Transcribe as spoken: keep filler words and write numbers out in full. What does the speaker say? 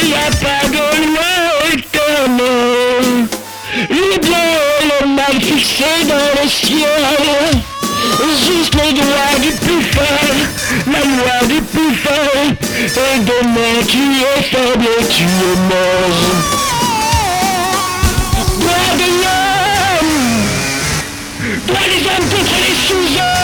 n'y a pas de loi éternelle. Le bien et le mal fixés dans le ciel. Juste le droit du plus fort, la loi du plus fort. Et demain tu es faible, tu es mort. Droit de l'homme, droit des hommes contre les sous-hommes.